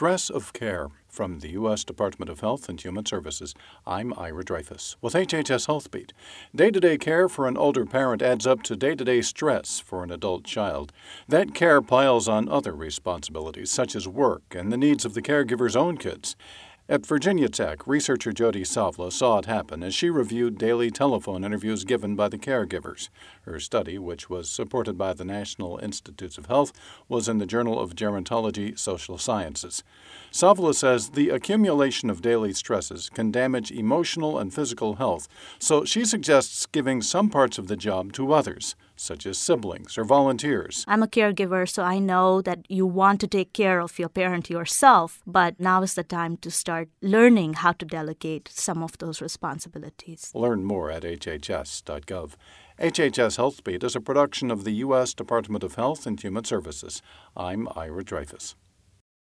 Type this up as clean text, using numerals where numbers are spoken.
Stress of Care. From the U.S. Department of Health and Human Services, I'm Ira Dreyfus with HHS Healthbeat. Day-to-day care for an older parent adds up to day-to-day stress for an adult child. That care piles on other responsibilities, such as work and the needs of the caregiver's own kids. At Virginia Tech, researcher Jody Savla saw it happen as she reviewed daily telephone interviews given by the caregivers. Her study, which was supported by the National Institutes of Health, was in the Journal of Gerontology Social Sciences. Savla says the accumulation of daily stresses can damage emotional and physical health, so she suggests giving some parts of the job to others, such as siblings or volunteers. I'm a caregiver, so I know that you want to take care of your parent yourself, but now is the time to start learning how to delegate some of those responsibilities. Learn more at hhs.gov. HHS Healthbeat is a production of the U.S. Department of Health and Human Services. I'm Ira Dreyfus.